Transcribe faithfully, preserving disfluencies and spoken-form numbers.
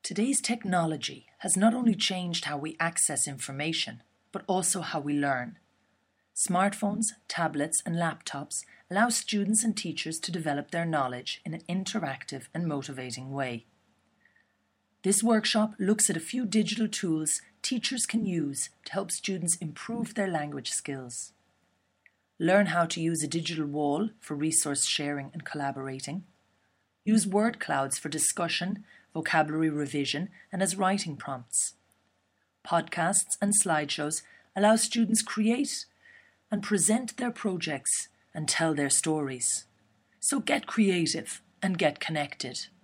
Today's technology has not only changed how we access information, but also how we learn. Smartphones, tablets, and laptops allow students and teachers to develop their knowledge in an interactive and motivating way. This workshop looks at a few digital tools teachers can use to help students improve their language skills. Learn how to use a digital wall for resource sharing and collaborating. Use word clouds for discussion, vocabulary revision, and as writing prompts. Podcasts and slideshows allow students create and present their projects and tell their stories. So get creative and get connected.